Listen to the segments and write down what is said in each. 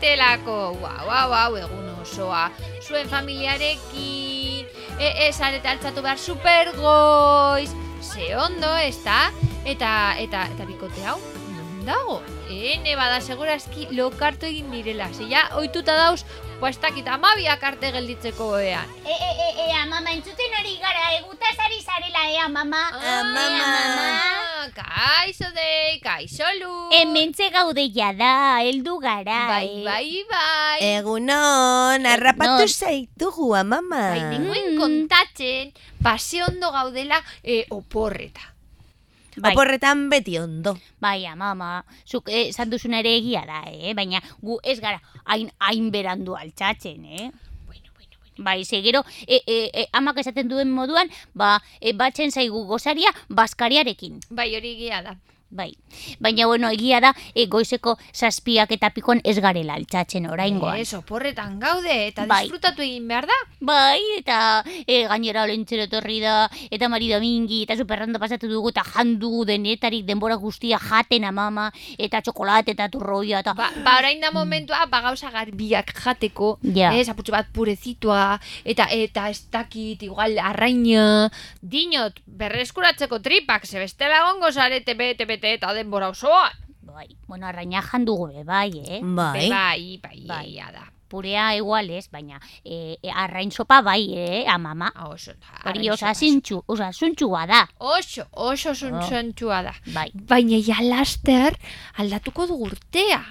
zaretelako. Wow, egun osoa. Zuen familiarekin, zarete altzatu behar supergoiz. Ze ondo, ezta? Eta bikote hau, non dago? Ene bada segurazki lokartu egin direla. Ze ja, oituta dauz, puestakit 12 arte gelditzeko ean. Mama, entzuten hori gara, egutaz ari zarela, mama. Mama. Kaixo dei, kaixo lu. Hementxe gaude jada, heldu gara. Bai. Egunon, harrapatu zaitugu, mama. Bai, nengoen kontatzen, base ondo gaudela oporreta. Bai. Oporretan beti ondo. Baina, mama, zuk esan duzuna ere egia da, baina gu ez gara hain berandu altxatzen, Bueno. Bai, gero, amak esaten duen moduan, batzen zaigu gozaria baskariarekin. Bai, hori egia da. Bai, baina, bueno, egia da, goizeko 7 eta pikon ez garela altxatzen oraingoan. Oporretan gaude, eta Bai. disfrutatu egin behar da. Bai, eta gainera olentzero etorri da, eta Mari Domingi, eta superrando pasatu dugu, eta jandu denetarik denbora guztia jaten mama, eta txokolate, eta turroia, eta... Orain da momentua, gauza garbiak jateko, Ja. Zaputxo bat purezitoa, eta ez dakit, igual, arraina, dinot, berreskuratzeko tripak, ze bestela gongo zarete bete eta denbora osoa. Bai, bueno, arraina jandugu bai, Bai. Bai, da. Purea iguales, baina arrain sopa bai, mama. Oso, Hori osasuntxua da. Oso suntsua da. Bai. Baina ja laster aldatuko dugu urtea.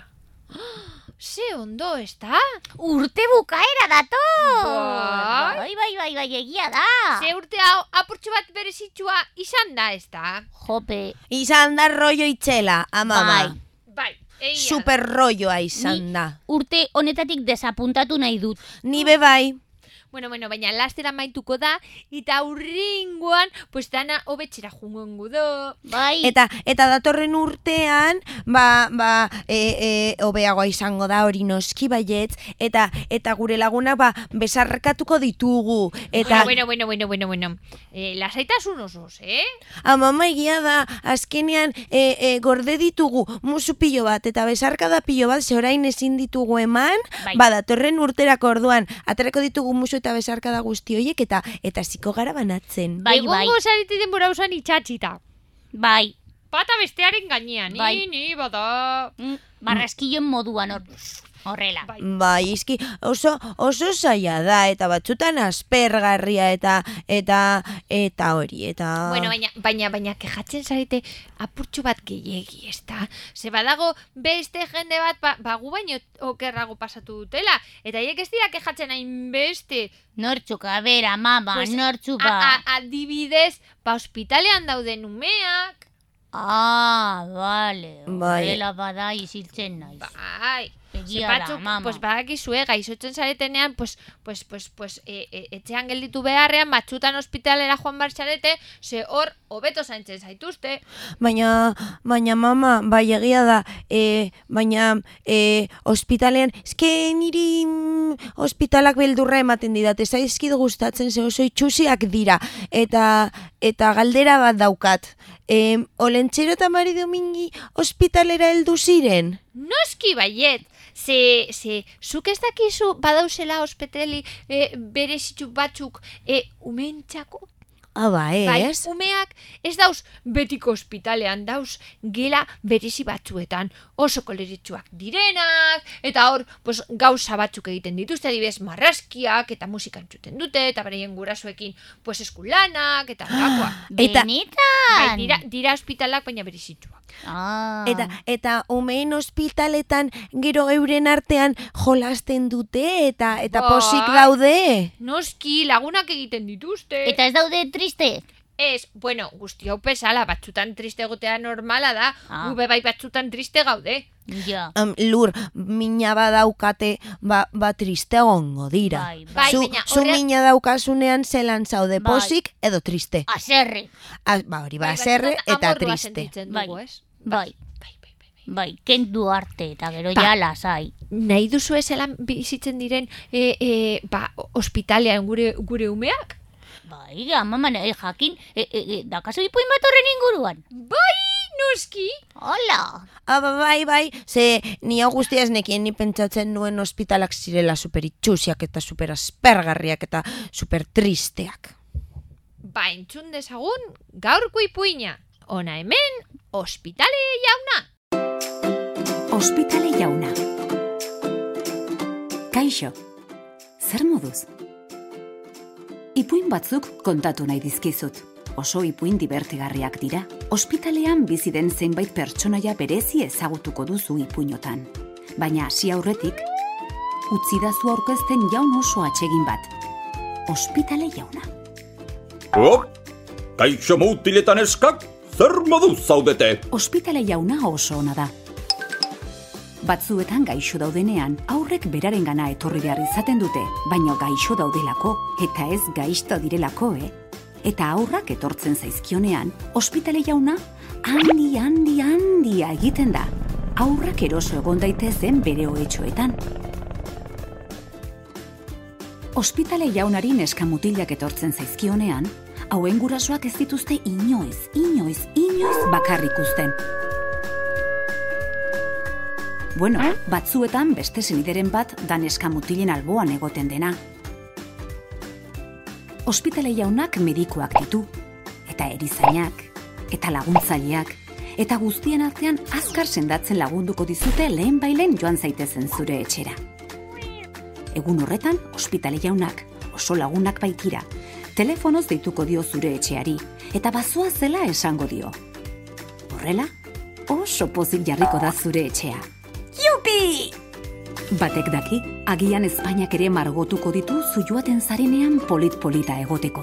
Ze ondo, ez da? Urte bukaera dator! Bai, egia da. Ze urte hau apurtxo bat berezitsua izan da, ez da? Jope. Izan da rollo itxela, mama. Bai, egia da. Super rolloa izan da. Urte honetatik desapuntatu nahi dut. Ni bai. Bueno, baina lastera maituko da, eta urringoan, pues dana hobetxera jungongo do. Bai. Eta datorren urtean, hobeagoa izango da hori noski baietz, eta gure lagunak besarkatuko ditugu. Eta... Bueno. Lasaitasun osoz, Mama egia da, azkenean gorde ditugu musu pilo bat, eta besarkada pilo bat, ze orain ezin ditugu eman, datorren urterako orduan, aterako ditugu musu eta besarkada guzti horiek, eta ziko gara banatzen. Bai. Egongo zarete denbora usan itxatxita. Bai. Bata bestearen gainean, ni bata... Barraskilloen moduan horrela. Bai, izki oso zaila da, eta batzutan aspergarria, eta hori, eta... Bueno, baina kejatzen zarete apurtxo bat gehiegi, ez da? Ze badago beste jende bat, gu baino okerrago pasatu dutela, eta hiek ez dira kejatzen hain beste. Nortzuk, a bera, mama, Pues, nortzuk adibidez, ospitalean dauden umeak. Vale. Bai. Horrela bada iziltzen naiz. Bai. Egia da, mama. Pues badakizue, gaizotzen zaretenean, etxean gelditu beharrean, batzutan ospitalera joan bar zarete, ze hor hobeto zaintzen zaituzte. Baina, mama, bai egia da, baina ospitalean, niri ospitalak beldurra ematen didat, ez zaizkid gustatzen, ze oso itxusiak dira, eta galdera bat daukat. Olentzero eta Mari Domingi ospitalera heldu ziren? Noski baiet, ze zuk ez dakizu badauzela ospitali berezitzu batzuk umentxako? Bai, ez? Umeak ez dauz betiko ospitalean, dauz gela berezi batzuetan, oso koleritsuak direnak, eta hor gauza batzuk egiten dituzte, adibidez marrazkiak, eta musika entzuten dute, eta beraien gurasoekin eskulanak, eta halakoa. Benetan! Bai, dira ospitalak, baina berezitsuak. Eta umeen ospitaletan gero euren artean jolasten dute, eta posik daude. Noski, lagunak egiten dituzte. Eta ez daude triste? Ez, bueno, guzti hau pesala, batzutan triste egotea normala da, gube bai batzutan triste gaude. Ja. Lur, mina badaukate, triste egongo dira. Bai, Zu mina daukasunean zelan zaude, posik edo triste. Aserre. Hori, aserre eta triste. Bai, kendu arte, eta gero ja lasai. Nahi duzu zelan bizitzen diren ospitalean gure umeak? Bai, mama, jakin, dakazu ipuin bat horren inguruan? Bai, Noski? Hola! Bai, ze ni hau guztia ez nekien ni pentsatzen nuen ospitalak zirela superitxusiak eta superaspergarriak eta supertristeak. Ba, entzun dezagun gaurko ipuina. Ona hemen, ospitale jauna. Ospitale jauna. Kaixo, zer moduz? Ipuin batzuk kontatu nahi dizkizut. Oso ipuin dibertigarriak dira. Ospitalean bizi den zenbait pertsonaia berezi ezagutuko duzu ipuinotan. Baina hasi aurretik, utzidazu aurkezten jaun oso atsegin bat. Ospitale jauna. Kaixo mutiletan eskak, zer moduz zaudete? Ospitale jauna oso ona da. Batzuetan gaixo daudenean, aurrek berarengana etorri behar izaten dute, baina gaixo daudelako, eta ez gaixto direlako, Eta aurrak etortzen zaizkionean, ospitale jauna handia egiten da. Aurrak eroso egon daitezen bere ohetxoetan. Ospitale jaunari neska mutilak etortzen zaizkionean, hauen gurasoak ez dituzte inoiz bakarrik uzten. Bueno, batzuetan beste senideren bat da neska mutilen alboan egoten dena. Ospitale jaunak medikuak ditu, eta erizainak, eta laguntzaileak, eta guztien artean azkar sendatzen lagunduko dizute lehenbailen joan zaitezen zure etxera. Egun horretan, ospitale jaunak, oso lagunak baitira, telefonoz deituko dio zure etxeari, eta bazoa zela esango dio. Horrela, oso pozik jarriko da zure etxea. Jupi! Batek daki, agian Espainiak ere margotuko ditu zu joaten zarenean polit-polita egoteko.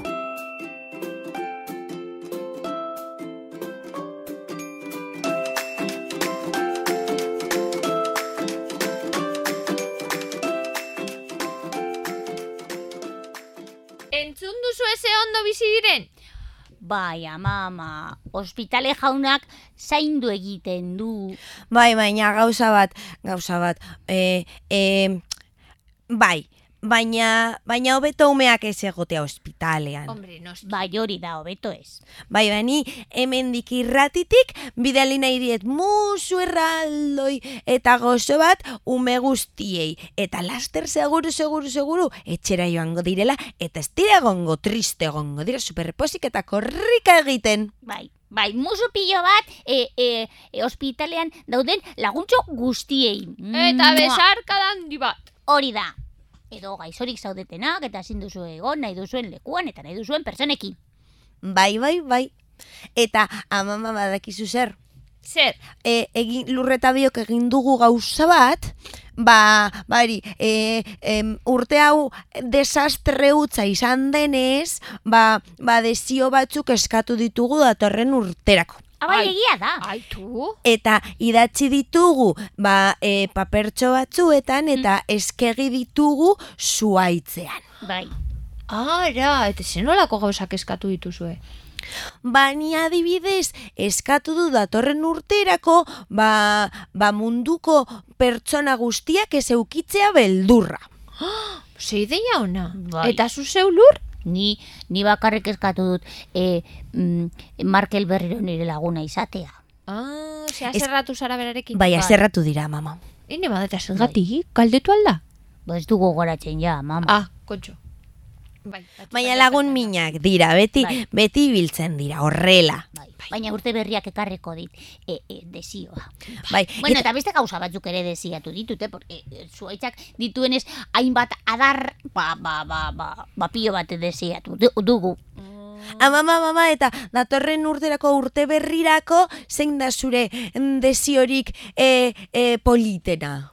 Entzun duzu eze ondo bizi diren? Bai, mama, ospitale jaunak zaindu egiten du. Bai, baina gauza bat, bai, baina hobeto umeak ez egotea ospitalean. Hombre, noski. Bai, hori da, hobeto ez. Bai, bani, hemendik irratitik, bidali nahi diet musu erraldoi eta gozo bat ume guztiei. Eta laster seguru, etxera joango direla, eta ez dira egongo, triste egongo, dira superreposik eta korrika egiten. Bai, musu pilo bat ospitalean dauden laguntxo guztiei. Eta besarkada handi bat. Hori da. Edo gaixorik zaudetenak eta ezin duzu egon nahi duzuen lekuan eta nahi duzuen pertsonekin. Bai. Eta amama badakizu zer? Zer? Lurreta biok egin dugu gauza bat, urte hau desastre hutsa izan denez, desio batzuk eskatu ditugu datorren urterako. Bai, egia da. Aitu. Eta idatzi ditugu papertxo batzuetan eta eskegi ditugu zuaitzean. Bai. Ara, eta zenolako gauzak eskatu dituzue? Bani adibidez, eskatu du datorren urterako, munduko pertsona guztiak ez eukitzea beldurra. Ze ideia ona. Bai. Eta zu zeu Lur? Ni bakarrik eskatu dut Markel berriro nire laguna izatea. Ze azerratu zara berarekin? Bai, azerratu dira, mama. Hine badeta zergatik, galdetu alda? Ba ez dugu goratzen ja, mama. Kontxo. Bai, Baina lagun minak dira, beti biltzen dira, horrela. Bai. Baina urte berriak ekarriko dit desioa. Bai, Bueno, eta beste gauza batzuk ere desiatu ditute, porque zuaitzak dituenez hainbat adar, pilo bat desiatu dugu. Mama, eta datorren urterako urte berrirako zein da zure desiorik politena?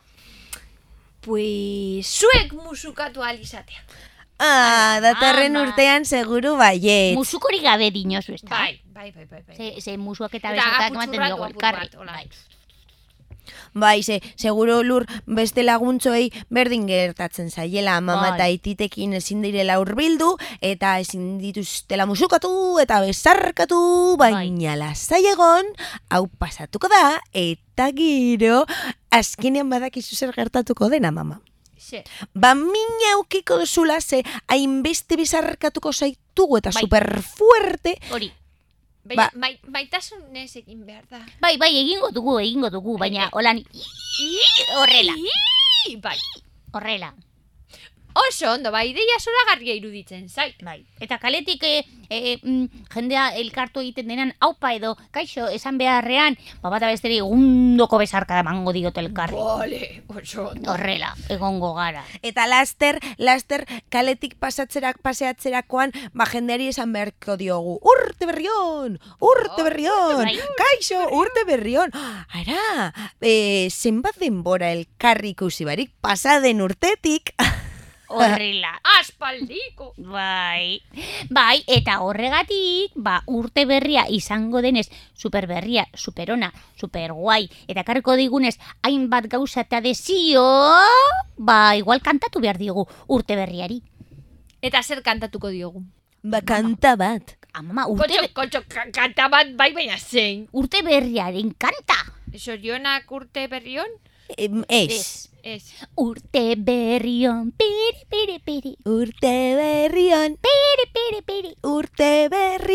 Pues zuek musukatu alizatea. Datorren ama. urtean seguru baiet. Musukorik gabe dinozu, ez da? Bai. Ze musuak eta Eta besatak ematen apurtxurratu dugu apur elkarri. bat, hola. Bai, seguro Lur beste laguntzoei berdin gertatzen zaiela, mama Bai. eta aititekin ezin direla hurbildu eta ezin dituztela musukatu eta besarkatu, baina lasai egon, hau pasatuko da eta gero azkenean badakizu zer gertatuko dena, mama. Zer? Mina eukiko duzula ze hainbeste besarkatuko zaitugu eta Bai. superfuerte. Hori. Baina, maitasunez egin behar da. Bai, egingo dugu, baina holan horrela. Bai. Horrela. Oso ondo, bai, ideia zoragarria iruditzen zait. Bai. Eta kaletik jendea elkartu egiten denan aupa edo kaixo esan beharrean, bata besteri gundoko besarka emango diote elkarri. Bale, oso ondo. Horrela, egongo gara. Eta laster kaletik paseatzerakoan, jendeari esan beharko diogu. Urte berrion! Bai. Kaixo, urte berrion! Ara, zenbat denbora elkarri ikusi barik pasaden urtetik. Horrela. Aspaldiko! Bai, eta horregatik, urte berria izango denez, superberria, superona, superguai, eta karriko digunez, hainbat gauza eta desio, igual kantatu behar digu urte berriari. Eta zer kantatuko diogu? Kanta bat. Mama, Kontxo, kanta bat bai baina zein. urte berriaren kanta. Sorionak urte berrion? Ez. Urte berrion, piri, piri. Urte berrion. Piri. Urte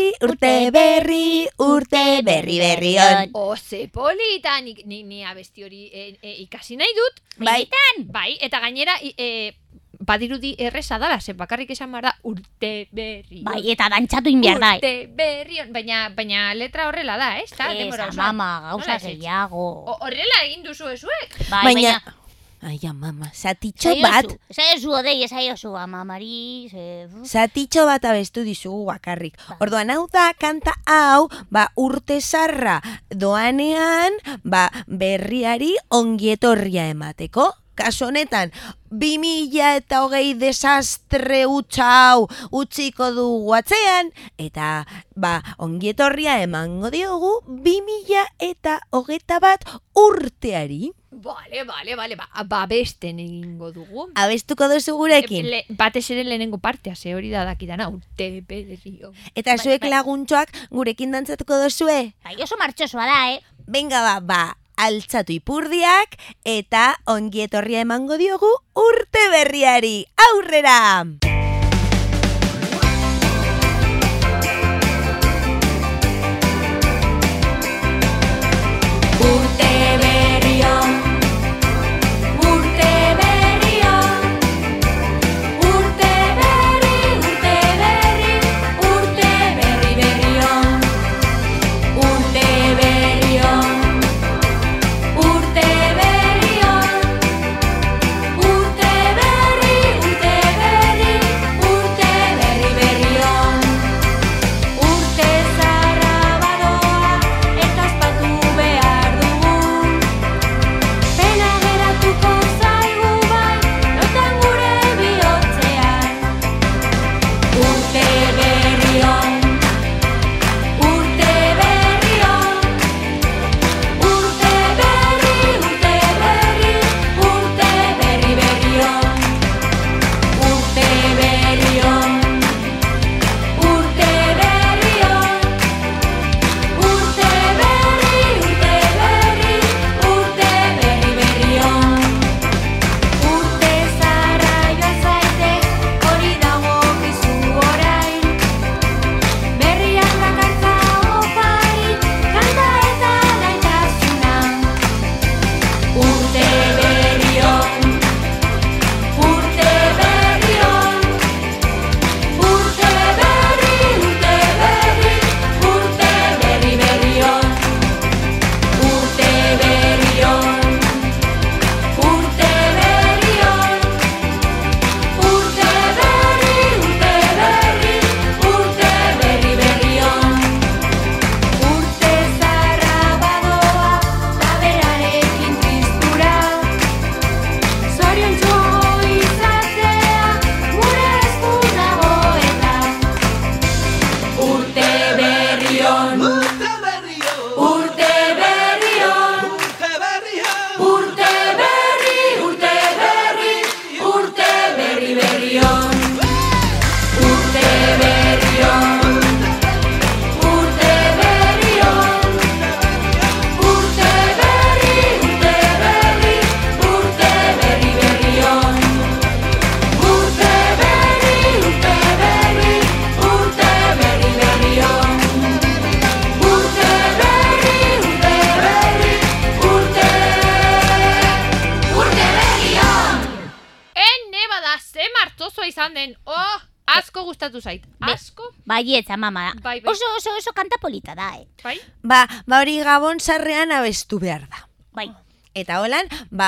berri berrion. Ze polita, ni abesti hori ikasi nahi dut. Bai, eta gainera badirudi erresa dala, ze bakarrik esan behar da urte berrion. Bai, eta dantzatu inbiar da. Urte berrion, baina letra horrela da, ez? Mama, gauza gehiago. Horrela egin duzu ezuek? Baina... Ai, mama, zatitxo bat. Esaiozu odei, esaiozu, amamari... Zatitxo bat abestu dizugu bakarrik. Orduan hau da, kanta hau, urte zarra doanean, berriari ongietorria emateko. Kaso honetan, 2020 desastre hau utziko dugu atzean, eta ongietorria emango diogu 2021 urteari. Bale, abesten egingo dugu. Abestuko duzu gurekin. Batez ere lehenengo partea, ze hori da dakidana, urte berrio. Eta zuek laguntxoak gurekin dantzatuko duzue? Oso martxosoa da, Venga, altzatu ipurdiak eta ongietorria emango diogu urte berriari. Aurrera! Urte berrion, urte berrion, urte berri berrion, urte berrion, urte berrion, urte berri, urte berri, pastozua izan den. Oh, asko gustatu zait. Asko? Baietz, mama. Bai. Oso kanta polita da, Bai? Ba hori Gabon sarrean abestu behar da. Bai. Eta holan,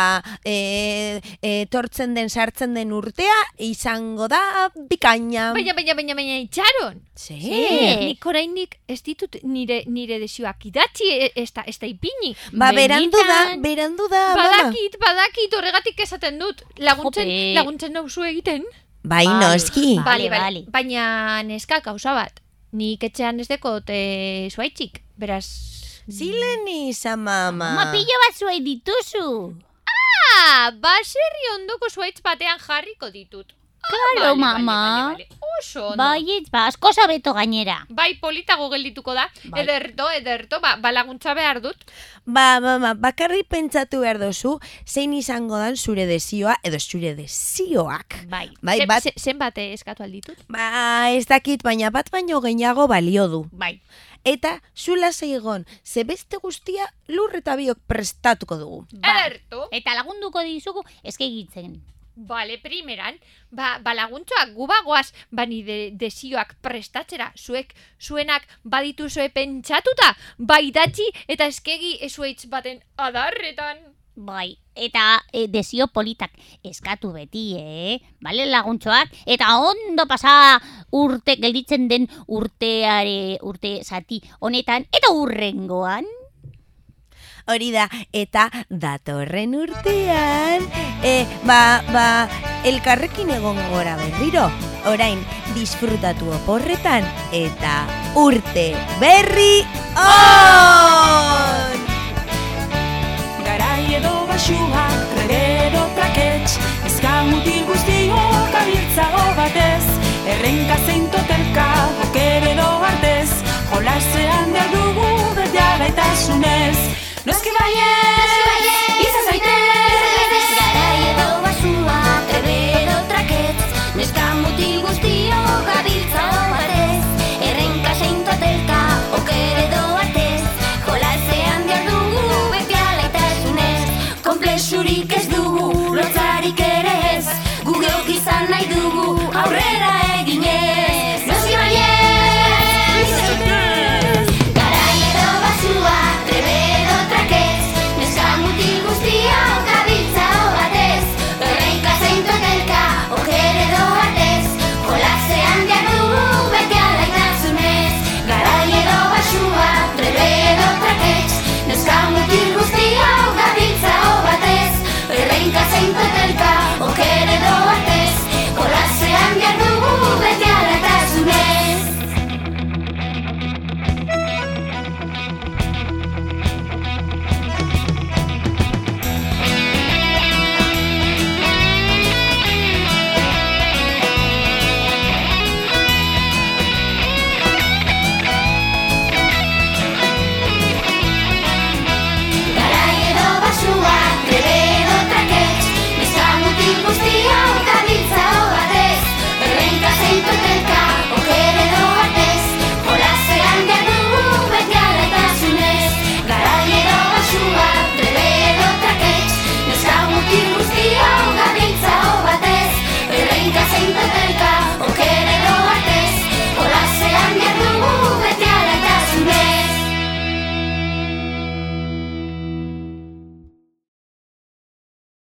etortzen den, sartzen den urtea, izango da bikaina. Baina, itxaron. Nik oraindik ez ditut nire desioak idatzi, ez da ipini. Berandu da, mama. Badakit, horregatik esaten dut. Laguntzen nauzu egiten. Bai, noski. Vale. Baina neska kausa bat. Nik etxean ez dekot zuaitxik, beraz... Zileni izan, mama. Mama, pilo bat zuait dituzu. Baserri ondoko zuaitz batean jarriko ditut. Claro, mama. Vale. Oso ondo. Baietz, asko sabeto gainera. Bai, politago geldituko da. Bai. Ederto, laguntza behar dut. Mama, bakarri pentsatu behar dozu, zein izango dan zure desioa, edo zure desioak. Bai. Zenbat eskatu alditut? Ez dakit, baina bat baino gehiago balio du. Bai. Eta zula zeigon, ze beste guztia lur eta biok prestatuko dugu. Ederto. Eta lagunduko dizugu eskegitzen. Bale, primeran, laguntzoak gubagoaz, nire desioak prestatzera, zuenak badituzue pentsatuta, idatzi eta eskegi ezueitz baten adarretan. Bai, eta desio politak eskatu beti, Bale, laguntzoak, eta ondo pasa urte gelditzen den urte zati honetan, eta hurrengoan. Hori da, eta datorren urtean, elkarrekin egon gora berriro. Orain, disfrutatu oporretan, eta urte berri on! Garai edo basua, edo trakets, ezkamutil guztiok abiltzago batez, errenka zein totelka, oker edo artez, jolasean behar dugu betiagaitasunez. Noski baiez,